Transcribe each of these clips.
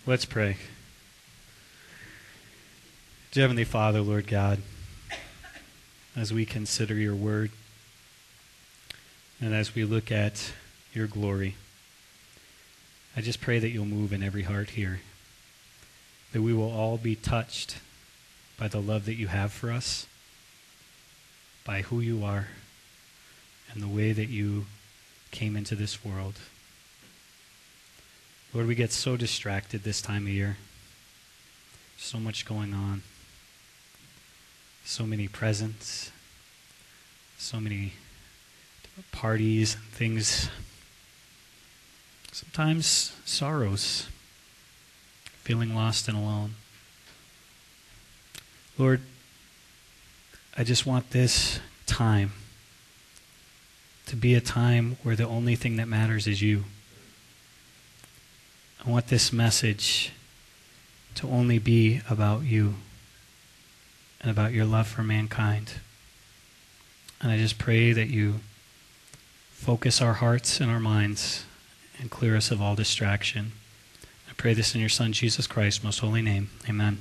Let's pray. Dear Heavenly Father, Lord God, as we consider your word and as we look at your glory, I just pray that you'll move in every heart here, that we will all be touched by the love that you have for us, by who you are, and the way that you came into this world. Lord, we get so distracted this time of year. So much going on. So many presents. So many parties and things. Sometimes sorrows. Feeling lost and alone. Lord, I just want this time to be a time where the only thing that matters is you. I want this message to only be about you and about your love for mankind. And I just pray that you focus our hearts and our minds and clear us of all distraction. I pray this in your Son, Jesus Christ's most holy name. Amen.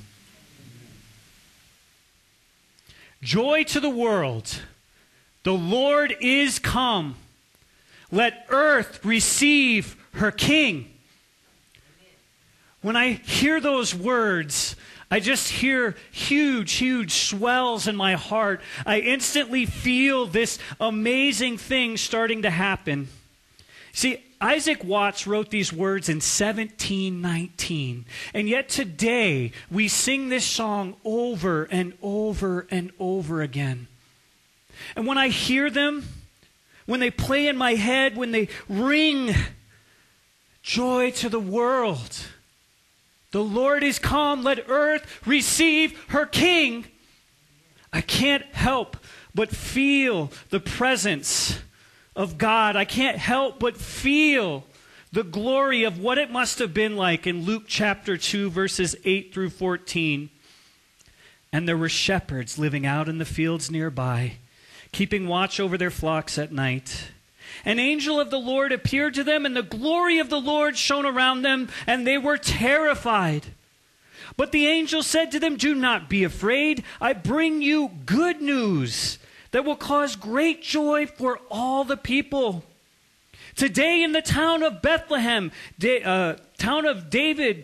Joy to the world. The Lord is come. Let earth receive her King. When I hear those words, I just hear huge, huge swells in my heart. I instantly feel this amazing thing starting to happen. See, Isaac Watts wrote these words in 1719. And yet today, we sing this song over and over and over again. And when I hear them, when they play in my head, when they ring, joy to the world. The Lord is come, let earth receive her King. I can't help but feel the presence of God. I can't help but feel the glory of what it must have been like in Luke chapter 2, verses 8 through 14. And there were shepherds living out in the fields nearby, keeping watch over their flocks at night. An angel of the Lord appeared to them, and the glory of the Lord shone around them, and they were terrified. But the angel said to them, "Do not be afraid. I bring you good news that will cause great joy for all the people. Today in the town of Bethlehem, town of David,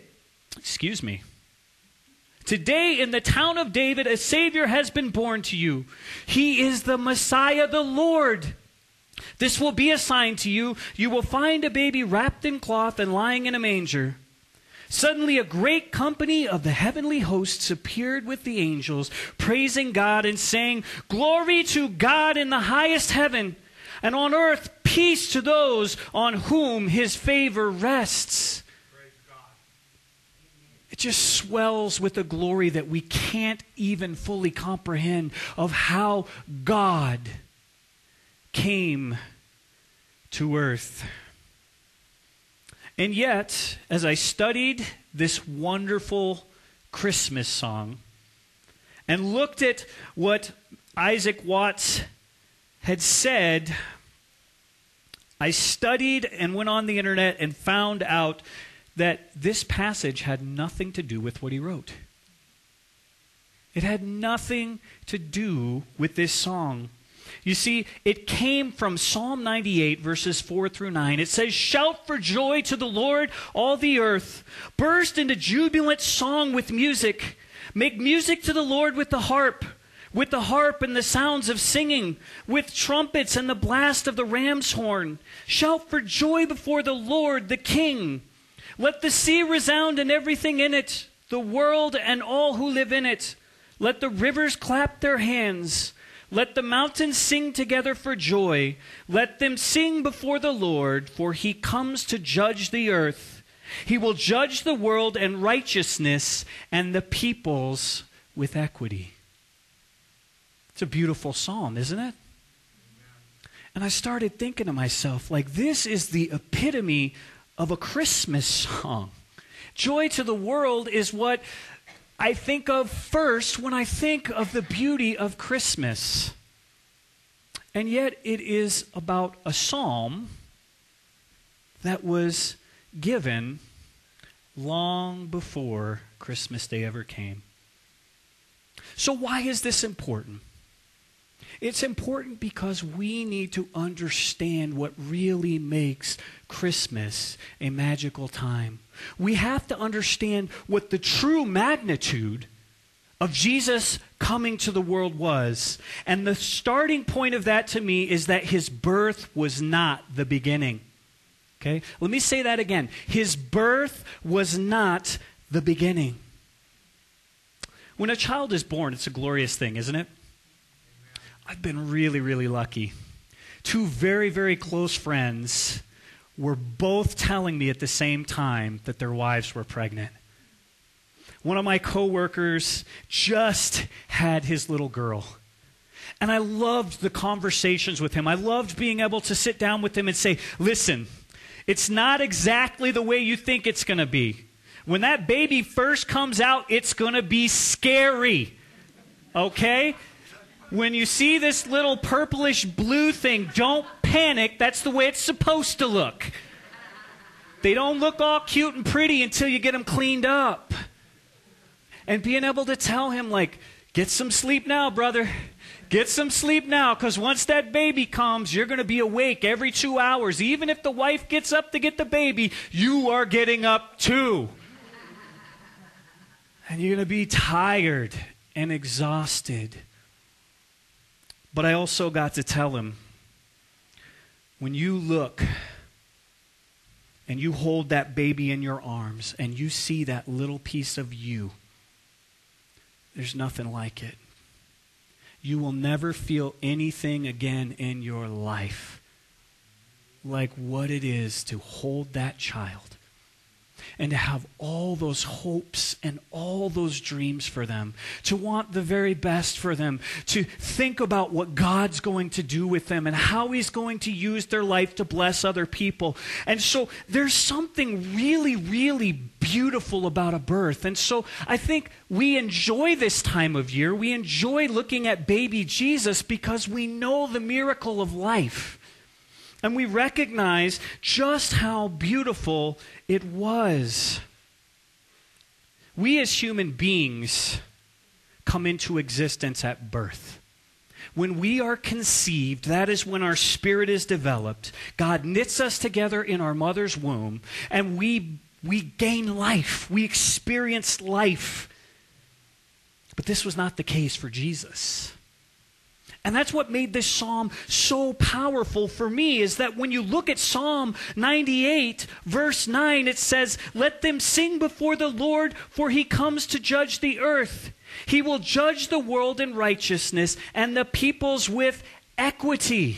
Today in the town of David, a Savior has been born to you. He is the Messiah, the Lord. This will be a sign to you. You will find a baby wrapped in cloth and lying in a manger." Suddenly a great company of the heavenly hosts appeared with the angels, praising God and saying, "Glory to God in the highest heaven, and on earth peace to those on whom his favor rests." Praise God. It just swells with a glory that we can't even fully comprehend of how God came to earth. And yet, as I studied this wonderful Christmas song and looked at what Isaac Watts had said, I studied and went on the internet and found out that this passage had nothing to do with what he wrote. It had nothing to do with this song. You see, it came from Psalm 98, verses 4 through 9. It says, "Shout for joy to the Lord, all the earth. Burst into jubilant song with music. Make music to the Lord with the harp and the sounds of singing, with trumpets and the blast of the ram's horn. Shout for joy before the Lord, the King. Let the sea resound and everything in it, the world and all who live in it. Let the rivers clap their hands. Let the mountains sing together for joy. Let them sing before the Lord, for he comes to judge the earth. He will judge the world in righteousness and the peoples with equity." It's a beautiful psalm, isn't it? And I started thinking to myself, like, this is the epitome of a Christmas song. Joy to the world is what I think of first when I think of the beauty of Christmas. And yet it is about a psalm that was given long before Christmas Day ever came. So why is this important? It's important because we need to understand what really makes Christmas a magical time. We have to understand what the true magnitude of Jesus coming to the world was. And the starting point of that to me is that his birth was not the beginning. Okay? Let me say that again. His birth was not the beginning. When a child is born, it's a glorious thing, isn't it? I've been really, really lucky. Two very, very close friends were both telling me at the same time that their wives were pregnant. One of my coworkers just had his little girl. And I loved the conversations with him. I loved being able to sit down with him and say, listen, it's not exactly the way you think it's going to be. When that baby first comes out, it's going to be scary. Okay? When you see this little purplish blue thing, don't panic. That's the way it's supposed to look. They don't look all cute and pretty until you get them cleaned up. And being able to tell him, like, get some sleep now, brother. Get some sleep now, because once that baby comes, you're going to be awake every 2 hours. Even if the wife gets up to get the baby, you are getting up too. And you're going to be tired and exhausted. But I also got to tell him, when you look and you hold that baby in your arms and you see that little piece of you, there's nothing like it. You will never feel anything again in your life like what it is to hold that child and to have all those hopes and all those dreams for them, to want the very best for them, to think about what God's going to do with them and how he's going to use their life to bless other people. And so there's something really, really beautiful about a birth. And so I think we enjoy this time of year. We enjoy looking at baby Jesus because we know the miracle of life. And we recognize just how beautiful it was. We as human beings come into existence at birth. When we are conceived, that is when our spirit is developed. God knits us together in our mother's womb, and we gain life. We experience life. But this was not the case for Jesus. And that's what made this psalm so powerful for me, is that when you look at Psalm 98, verse 9, it says, "Let them sing before the Lord, for he comes to judge the earth. He will judge the world in righteousness and the peoples with equity."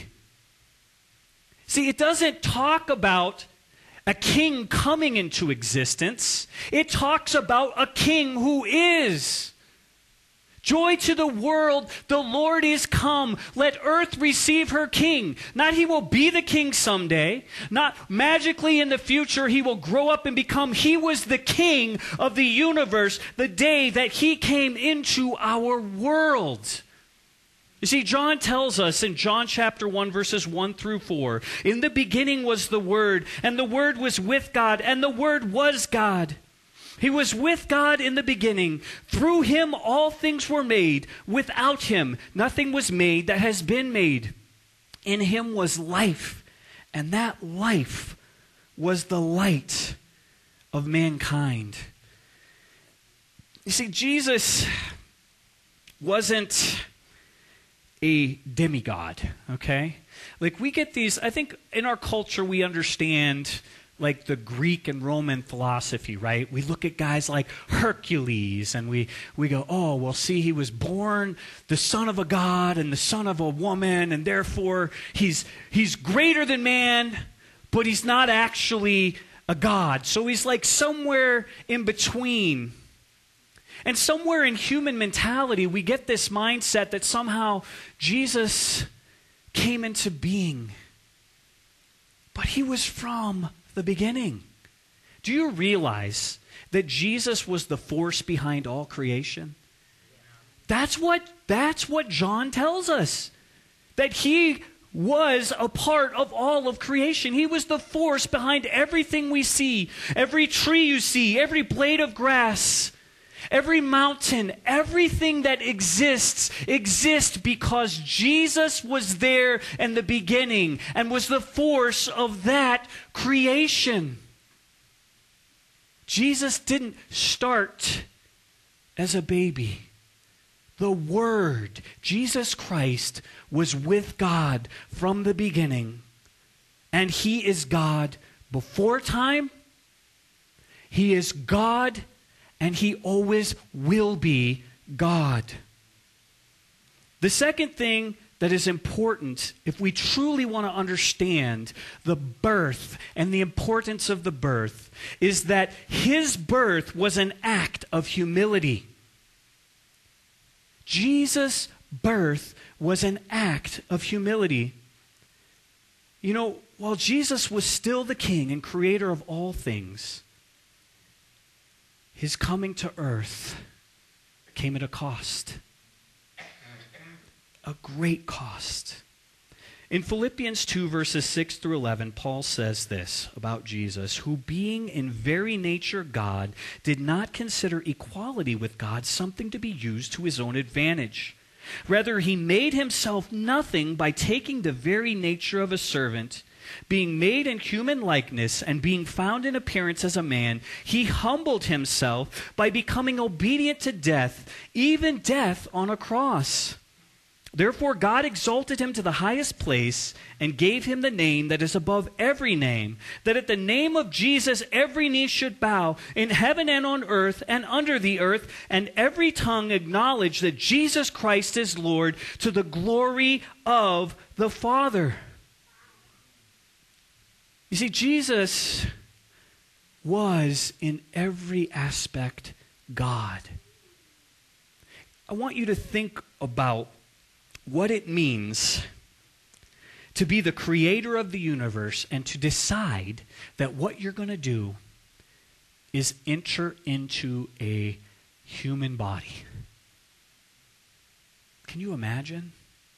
See, it doesn't talk about a king coming into existence. It talks about a king who is. Joy to the world, the Lord is come. Let earth receive her king. Not he will be the king someday. Not magically in the future he will grow up and become. He was the king of the universe the day that he came into our world. You see, John tells us in John chapter 1, verses 1 through 4, "In the beginning was the Word, and the Word was with God, and the Word was God. He was with God in the beginning. Through him all things were made. Without him nothing was made that has been made. In him was life, and that life was the light of mankind." You see, Jesus wasn't a demigod, okay? Like, we get these, I think in our culture we understand like the Greek and Roman philosophy, right? We look at guys like Hercules and we go, oh, well, see, he was born the son of a god and the son of a woman, and therefore he's greater than man, but he's not actually a god. So he's like somewhere in between. And somewhere in human mentality, we get this mindset that somehow Jesus came into being. But he was from the beginning. Do you realize that Jesus was the force behind all creation? That's what John tells us. That he was a part of all of creation. He was the force behind everything we see. Every tree you see, every blade of grass, every mountain, everything that exists because Jesus was there in the beginning and was the force of that creation. Jesus didn't start as a baby. The Word, Jesus Christ, was with God from the beginning. And He is God before time. He is God, and He always will be God. The second thing that is important, if we truly want to understand the birth and the importance of the birth, is that His birth was an act of humility. Jesus' birth was an act of humility. You know, while Jesus was still the King and creator of all things, His coming to earth came at a cost. A great cost. In Philippians 2, verses 6 through 11, Paul says this about Jesus, who being in very nature God, did not consider equality with God something to be used to His own advantage. Rather, He made Himself nothing by taking the very nature of a servant. Being made in human likeness and being found in appearance as a man, He humbled Himself by becoming obedient to death, even death on a cross. Therefore God exalted Him to the highest place and gave Him the name that is above every name, that at the name of Jesus every knee should bow, in heaven and on earth and under the earth, and every tongue acknowledge that Jesus Christ is Lord, to the glory of the Father. You see, Jesus was in every aspect God. I want you to think about what it means to be the creator of the universe and to decide that what you're going to do is enter into a human body. Can you imagine?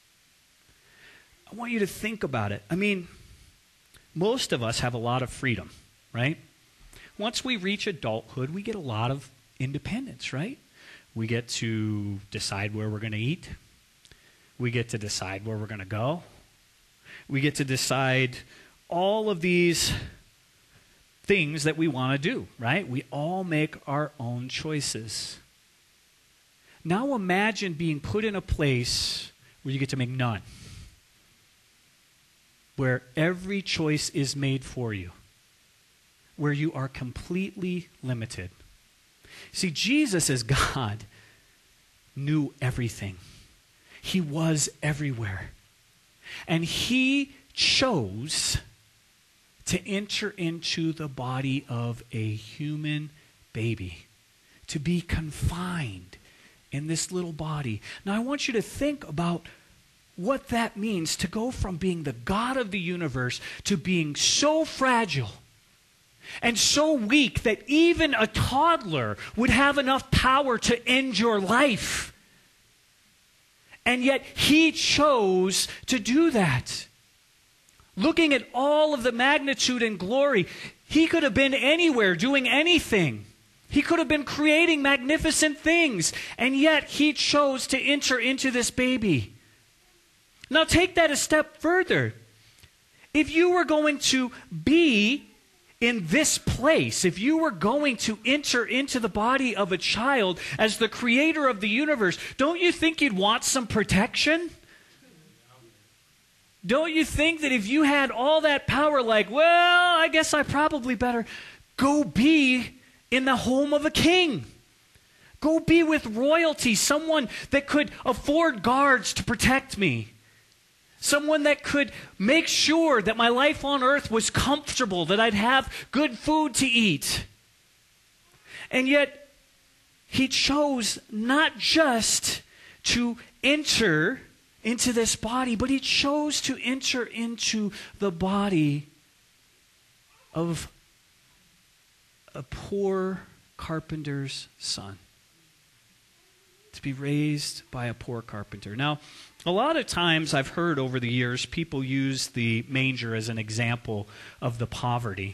I want you to think about it. I mean, most of us have a lot of freedom, right? Once we reach adulthood, we get a lot of independence, right? We get to decide where we're going to eat. We get to decide where we're going to go. We get to decide all of these things that we want to do, right? We all make our own choices. Now imagine being put in a place where you get to make none, where every choice is made for you, where you are completely limited. See, Jesus as God knew everything. He was everywhere. And He chose to enter into the body of a human baby, to be confined in this little body. Now I want you to think about what that means, to go from being the God of the universe to being so fragile and so weak that even a toddler would have enough power to end your life. And yet He chose to do that. Looking at all of the magnitude and glory, He could have been anywhere doing anything. He could have been creating magnificent things. And yet He chose to enter into this baby. Now take that a step further. If you were going to be in this place, if you were going to enter into the body of a child as the creator of the universe, don't you think you'd want some protection? Don't you think that if you had all that power, like, well, I guess I probably better go be in the home of a king. Go be with royalty, someone that could afford guards to protect me. Someone that could make sure that my life on earth was comfortable, that I'd have good food to eat. And yet, He chose not just to enter into this body, but He chose to enter into the body of a poor carpenter's son. to be raised by a poor carpenter. Now, a lot of times I've heard over the years people use the manger as an example of the poverty.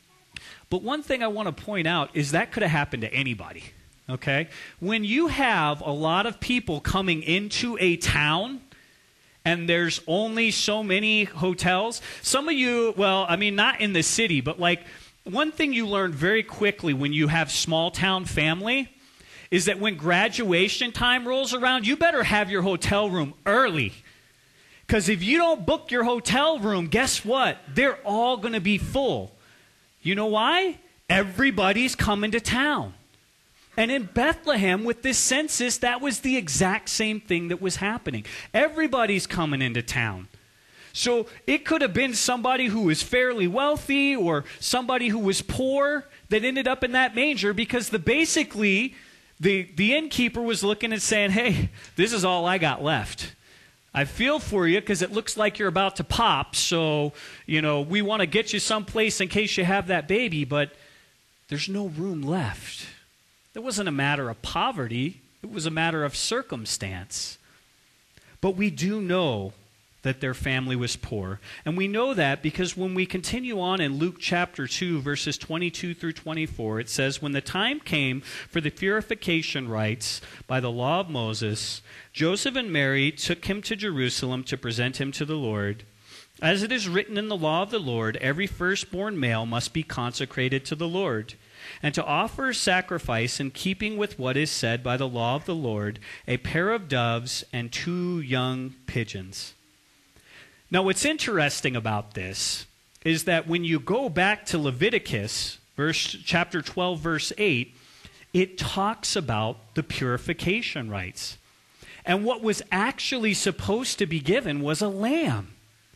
But one thing I want to point out is that could have happened to anybody, okay? When you have a lot of people coming into a town and there's only so many hotels, some of you, well, I mean, not in the city, but like one thing you learn very quickly when you have small town family is that when graduation time rolls around, you better have your hotel room early. Because if you don't book your hotel room, guess what? They're all going to be full. You know why? Everybody's coming to town. And in Bethlehem, with this census, that was the exact same thing that was happening. Everybody's coming into town. So it could have been somebody who was fairly wealthy or somebody who was poor that ended up in that manger because basically the innkeeper was looking and saying, hey, this is all I got left. I feel for you because it looks like you're about to pop, so, we want to get you someplace in case you have that baby, but there's no room left. It wasn't a matter of poverty. It was a matter of circumstance. But we do know that their family was poor. And we know that because when we continue on in Luke chapter 2, verses 22 through 24, it says, when the time came for the purification rites by the law of Moses, Joseph and Mary took him to Jerusalem to present him to the Lord. As it is written in the law of the Lord, every firstborn male must be consecrated to the Lord. And to offer sacrifice in keeping with what is said by the law of the Lord, a pair of doves and 2 young pigeons. Now, what's interesting about this is that when you go back to Leviticus, chapter 12, verse 8, it talks about the purification rites. And what was actually supposed to be given was a lamb.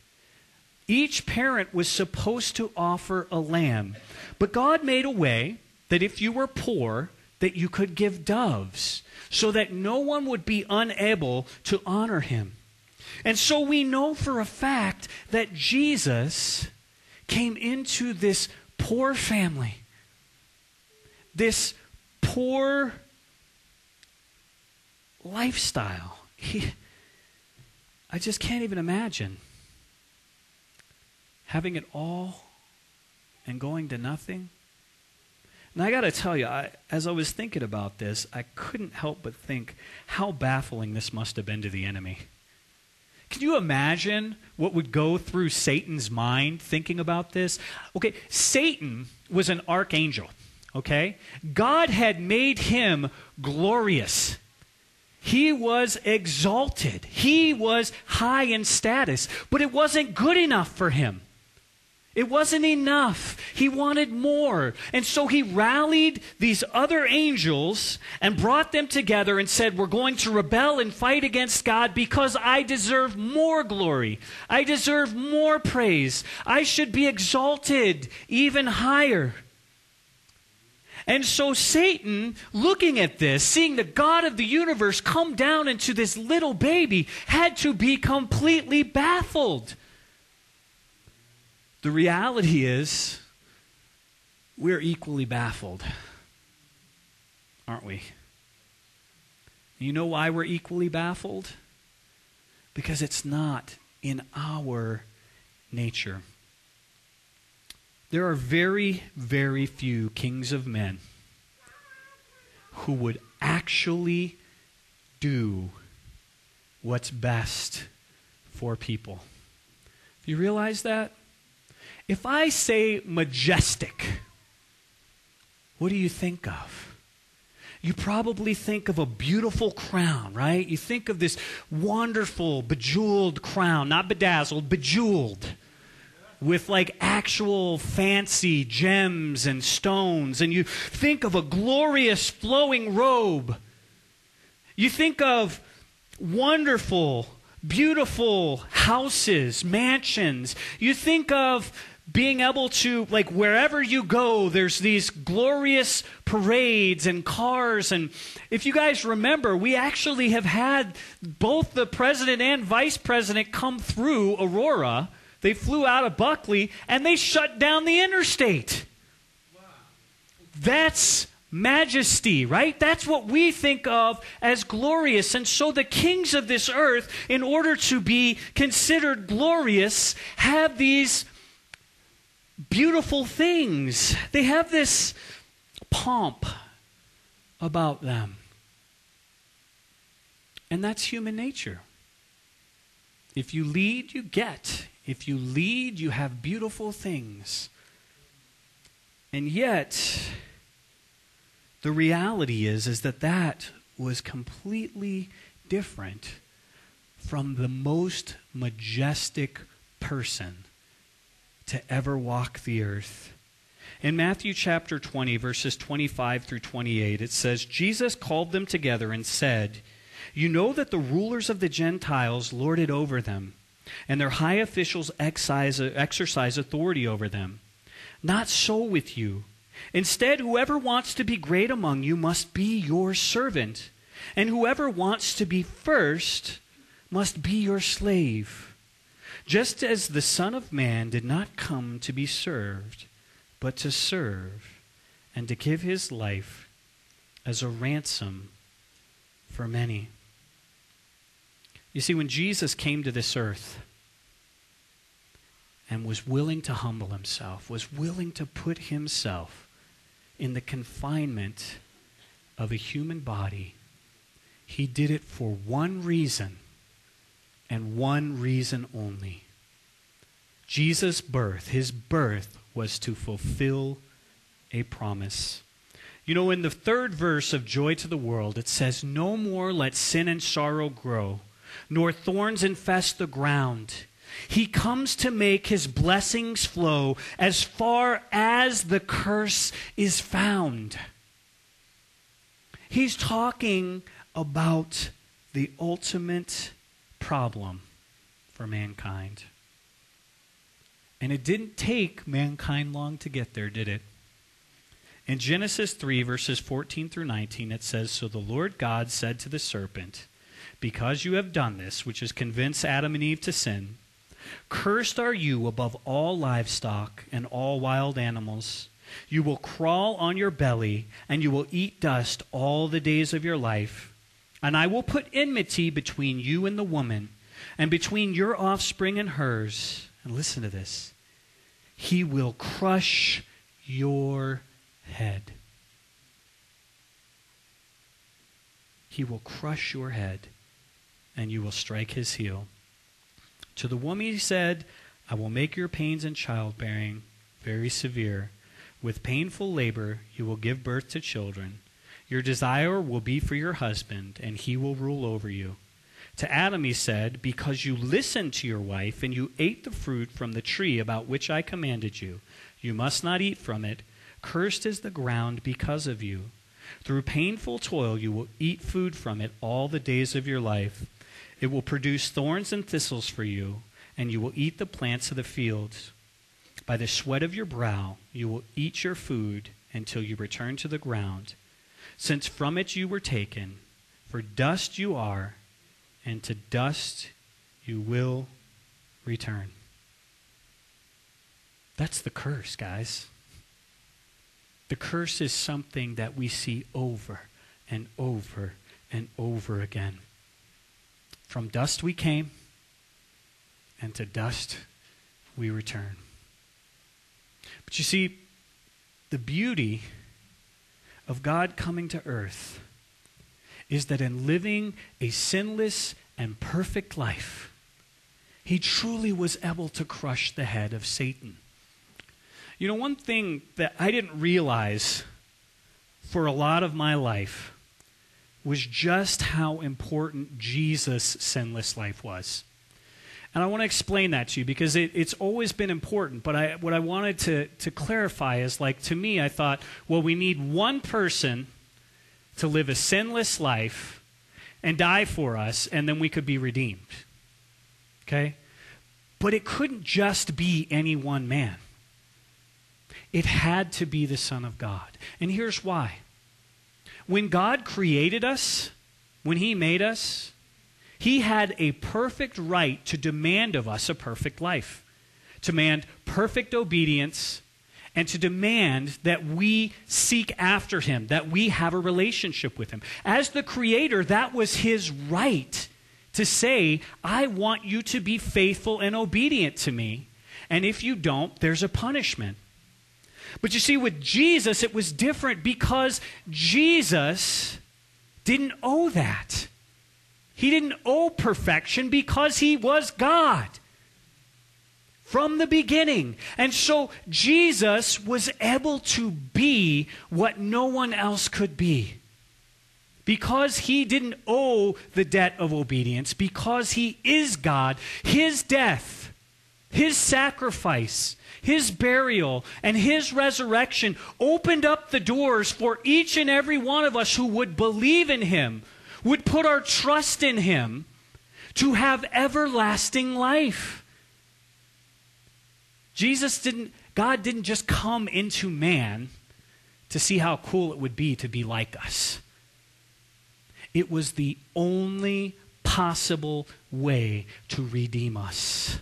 Each parent was supposed to offer a lamb. But God made a way that if you were poor, that you could give doves, so that no one would be unable to honor him. And so we know for a fact that Jesus came into this poor family, this poor lifestyle. I just can't even imagine having it all and going to nothing. And I got to tell you, as I was thinking about this, I couldn't help but think how baffling this must have been to the enemy. Can you imagine what would go through Satan's mind thinking about this? Okay, Satan was an archangel, okay? God had made him glorious. He was exalted. He was high in status, but it wasn't good enough for him. It wasn't enough. He wanted more. And so he rallied these other angels and brought them together and said, we're going to rebel and fight against God because I deserve more glory. I deserve more praise. I should be exalted even higher. And so Satan, looking at this, seeing the God of the universe come down into this little baby, had to be completely baffled. The reality is, we're equally baffled, aren't we? You know why we're equally baffled? Because it's not in our nature. There are very, very few kings of men who would actually do what's best for people. Do you realize that? If I say majestic, what do you think of? You probably think of a beautiful crown, right? You think of this wonderful, bejeweled crown, not bedazzled, bejeweled, with like actual fancy gems and stones. And you think of a glorious flowing robe. You think of wonderful, beautiful houses, mansions. You think of being able to, like, wherever you go, there's these glorious parades and cars. And if you guys remember, we actually have had both the president and vice president come through Aurora. They flew out of Buckley, and they shut down the interstate. Wow. That's majesty, right? That's what we think of as glorious. And so the kings of this earth, in order to be considered glorious, have these beautiful things. They have this pomp about them. And that's human nature. If you lead, you get. If you lead, you have beautiful things. And yet, the reality is that was completely different from the most majestic person to ever walk the earth. In Matthew chapter 20, verses 25 through 28, it says, Jesus called them together and said, "You know that the rulers of the Gentiles lord it over them, and their high officials exercise authority over them. Not so with you. Instead, whoever wants to be great among you must be your servant, and whoever wants to be first must be your slave. Just as the Son of Man did not come to be served, but to serve, and to give his life as a ransom for many." You see, when Jesus came to this earth and was willing to humble himself, was willing to put himself in the confinement of a human body, he did it for one reason and one reason only. Jesus' birth, his birth, was to fulfill a promise. You know, in the third verse of Joy to the World, it says, "No more let sin and sorrow grow, nor thorns infest the ground. He comes to make his blessings flow as far as the curse is found." He's talking about the ultimate problem for mankind. And it didn't take mankind long to get there, did it? In Genesis 3, verses 14 through 19, it says, "So the Lord God said to the serpent, 'Because you have done this, which has convinced Adam and Eve to sin, cursed are you above all livestock and all wild animals. You will crawl on your belly, and you will eat dust all the days of your life. And I will put enmity between you and the woman, and between your offspring and hers.'" And listen to this. "He will crush your head." He will crush your head, and you will strike his heel. To the woman he said, "I will make your pains in childbearing very severe. With painful labor you will give birth to children. Your desire will be for your husband, and he will rule over you." To Adam he said, "Because you listened to your wife, and you ate the fruit from the tree about which I commanded you, you must not eat from it. Cursed is the ground because of you. Through painful toil you will eat food from it all the days of your life. It will produce thorns and thistles for you, and you will eat the plants of the fields. By the sweat of your brow you will eat your food until you return to the ground, since from it you were taken. For dust you are, and to dust you will return." That's the curse, guys. The curse is something that we see over and over and over again. From dust we came, and to dust we return. But you see, the beauty of God coming to earth is that in living a sinless and perfect life, he truly was able to crush the head of Satan. You know, one thing that I didn't realize for a lot of my life was just how important Jesus' sinless life was. And I want to explain that to you because it's always been important. But what I wanted to clarify is, like, to me, I thought, well, we need one person to live a sinless life and die for us, and then we could be redeemed. Okay? But it couldn't just be any one man. It had to be the Son of God. And here's why. When God created us, when he made us, he had a perfect right to demand of us a perfect life, to demand perfect obedience and to demand that we seek after him, that we have a relationship with him. As the Creator, that was his right to say, I want you to be faithful and obedient to me, and if you don't, there's a punishment. But you see, with Jesus, it was different because Jesus didn't owe that. He didn't owe perfection because he was God from the beginning. And so Jesus was able to be what no one else could be. Because he didn't owe the debt of obedience, because he is God, his death, his sacrifice, his burial, and his resurrection opened up the doors for each and every one of us who would believe in him, would put our trust in him, to have everlasting life. God didn't just come into man to see how cool it would be to be like us. It was the only possible way to redeem us.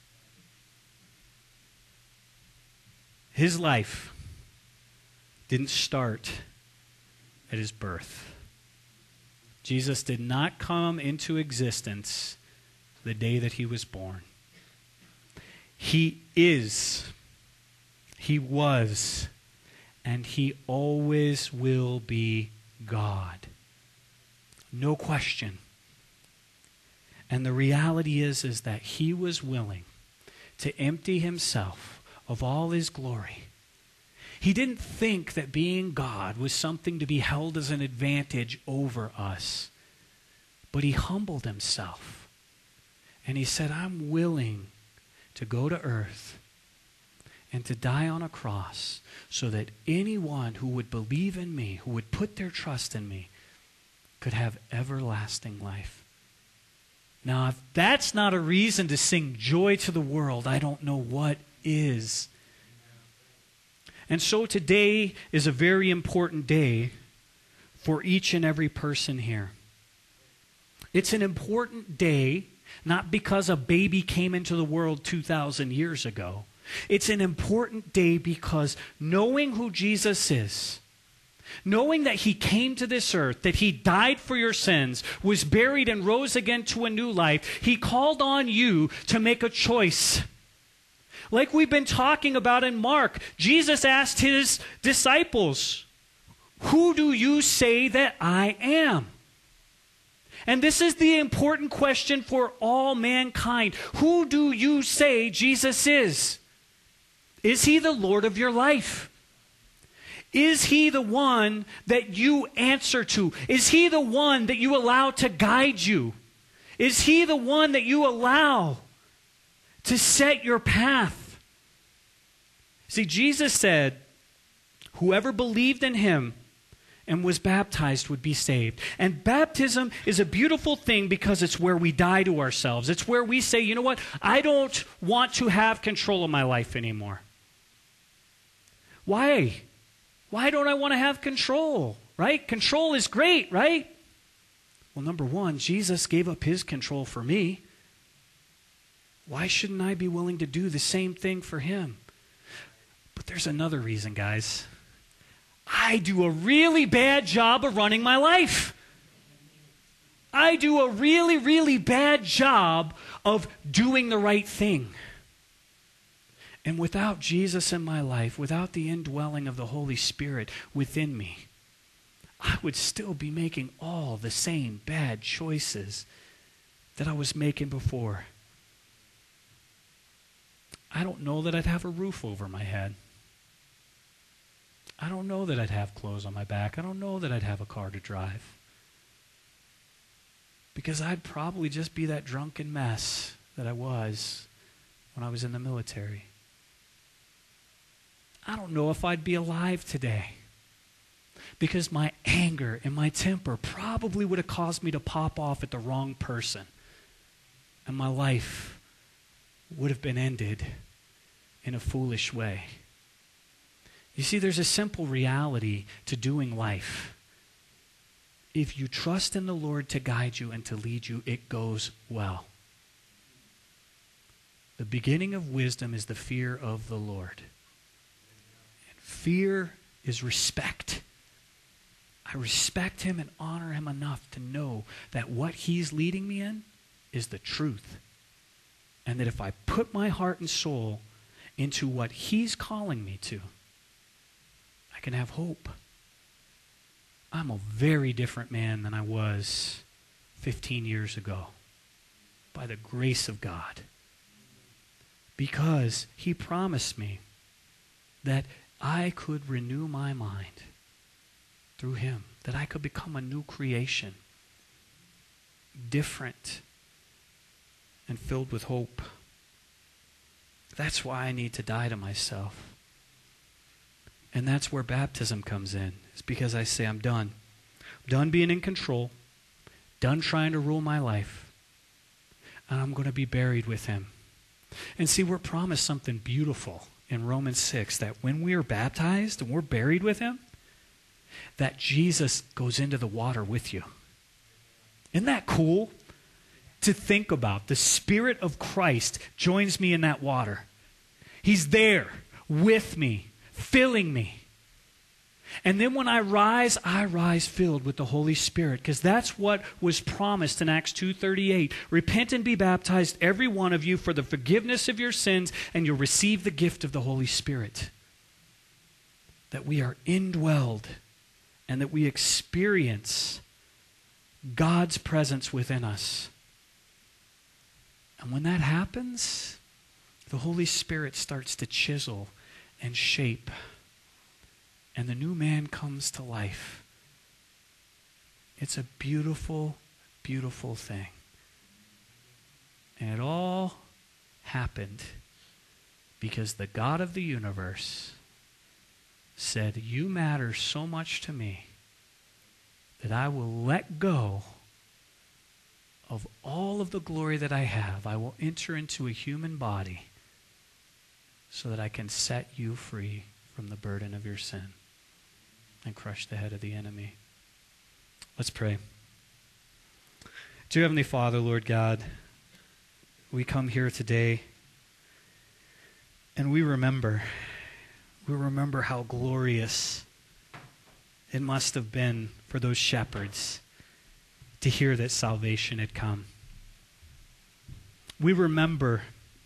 His life didn't start at his birth. Jesus did not come into existence the day that he was born. He is, he was, and he always will be God. No question. And the reality is that he was willing to empty himself of all his glory. He didn't think that being God was something to be held as an advantage over us. But he humbled himself. And he said, I'm willing to go to earth and to die on a cross so that anyone who would believe in me, who would put their trust in me, could have everlasting life. Now, if that's not a reason to sing joy to the world, I don't know what is. And so today is a very important day for each and every person here. It's an important day, not because a baby came into the world 2,000 years ago. It's an important day because knowing who Jesus is, knowing that he came to this earth, that he died for your sins, was buried and rose again to a new life, he called on you to make a choice. Like we've been talking about in Mark, Jesus asked his disciples, who do you say that I am? And this is the important question for all mankind. Who do you say Jesus is? Is he the Lord of your life? Is he the one that you answer to? Is he the one that you allow to guide you? Is he the one that you allow to set your path? See, Jesus said, whoever believed in him and was baptized would be saved. And baptism is a beautiful thing because it's where we die to ourselves. It's where we say, you know what? I don't want to have control of my life anymore. Why? Why don't I want to have control? Right? Control is great, right? Well, number one, Jesus gave up his control for me. Why shouldn't I be willing to do the same thing for him? But there's another reason, guys. I do a really bad job of running my life. I do a really, really bad job of doing the right thing. And without Jesus in my life, without the indwelling of the Holy Spirit within me, I would still be making all the same bad choices that I was making before. I don't know that I'd have a roof over my head. I don't know that I'd have clothes on my back. I don't know that I'd have a car to drive. Because I'd probably just be that drunken mess that I was when I was in the military. I don't know if I'd be alive today. Because my anger and my temper probably would have caused me to pop off at the wrong person. And my life would have been ended in a foolish way. You see, there's a simple reality to doing life. If you trust in the Lord to guide you and to lead you, it goes well. The beginning of wisdom is the fear of the Lord. Fear is respect. I respect him and honor him enough to know that what he's leading me in is the truth. And that if I put my heart and soul into what he's calling me to, I can have hope. I'm a very different man than I was 15 years ago, by the grace of God. Because he promised me that I could renew my mind through him, that I could become a new creation, different and filled with hope. That's why I need to die to myself. And that's where baptism comes in. It's because I say, I'm done. I'm done being in control, done trying to rule my life, and I'm going to be buried with him. And see, we're promised something beautiful in Romans 6, that when we are baptized and we're buried with him, that Jesus goes into the water with you. Isn't that cool to think about? The Spirit of Christ joins me in that water. He's there with me, filling me. And then when I rise filled with the Holy Spirit, because that's what was promised in Acts 2:38. Repent and be baptized, every one of you, for the forgiveness of your sins, and you'll receive the gift of the Holy Spirit. That we are indwelled and that we experience God's presence within us. And when that happens, the Holy Spirit starts to chisel and shape, and the new man comes to life. It's a beautiful, beautiful thing. And it all happened because the God of the universe said, you matter so much to me that I will let go of all of the glory that I have. I will enter into a human body so that I can set you free from the burden of your sin and crush the head of the enemy. Let's pray. Dear Heavenly Father, Lord God, we come here today and we remember how glorious it must have been for those shepherds to hear that salvation had come. We remember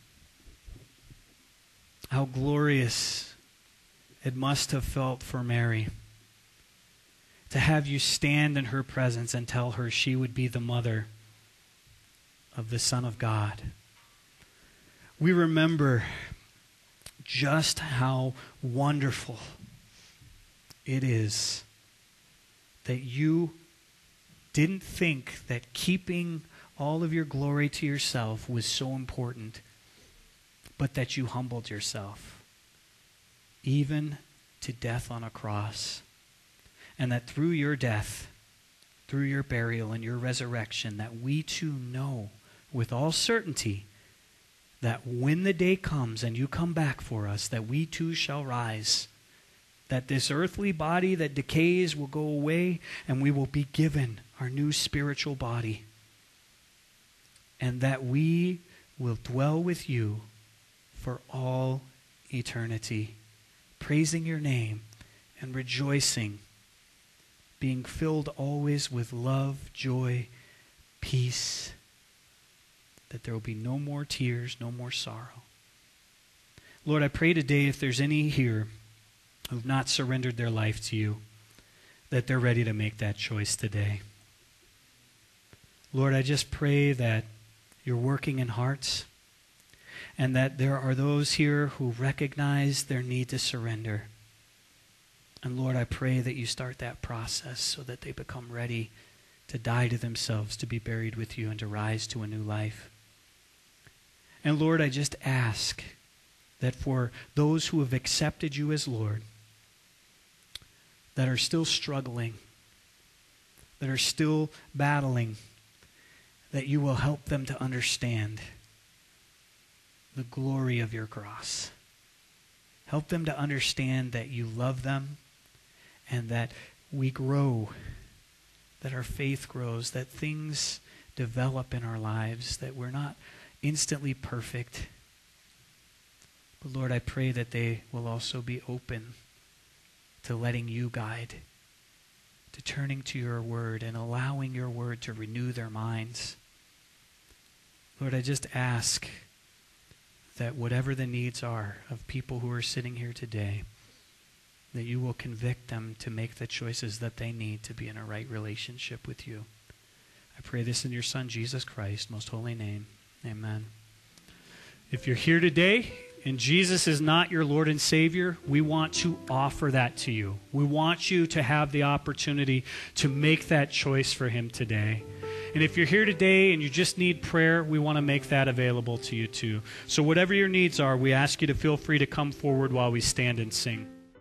how glorious it must have felt for Mary to have you stand in her presence and tell her she would be the mother of the Son of God. We remember just how wonderful it is that you didn't think that keeping all of your glory to yourself was so important, but that you humbled yourself, even to death on a cross. And that through your death, through your burial and your resurrection, that we too know with all certainty that when the day comes and you come back for us, that we too shall rise, that this earthly body that decays will go away and we will be given our new spiritual body, and that we will dwell with you for all eternity, praising your name and rejoicing, being filled always with love, joy, peace, that there will be no more tears, no more sorrow. Lord, I pray today if there's any here who've not surrendered their life to you, that they're ready to make that choice today. Lord, I just pray that you're working in hearts and that there are those here who recognize their need to surrender. And Lord, I pray that you start that process so that they become ready to die to themselves, to be buried with you, and to rise to a new life. And Lord, I just ask that for those who have accepted you as Lord, that are still struggling, that are still battling, that you will help them to understand the glory of your cross. Help them to understand that you love them and that we grow, that our faith grows, that things develop in our lives, that we're not instantly perfect. But Lord, I pray that they will also be open to letting you guide, to turning to your word and allowing your word to renew their minds. Lord, I just ask that whatever the needs are of people who are sitting here today, that you will convict them to make the choices that they need to be in a right relationship with you. I pray this in your Son, Jesus Christ, most holy name. Amen. If you're here today and Jesus is not your Lord and Savior, we want to offer that to you. We want you to have the opportunity to make that choice for him today. And if you're here today and you just need prayer, we want to make that available to you too. So whatever your needs are, we ask you to feel free to come forward while we stand and sing.